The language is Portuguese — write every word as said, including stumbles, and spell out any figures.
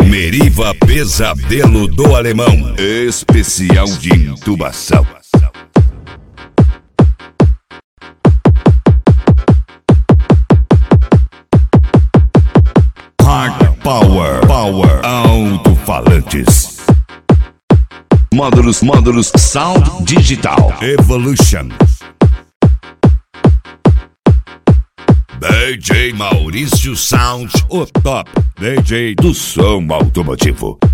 Meriva Pesadelo do Alemão, especial de intubação. Hard Power, Power, alto-falantes. Módulos, módulos, Sound Digital Evolution. D J Maurício Sound, o top D J do som automotivo.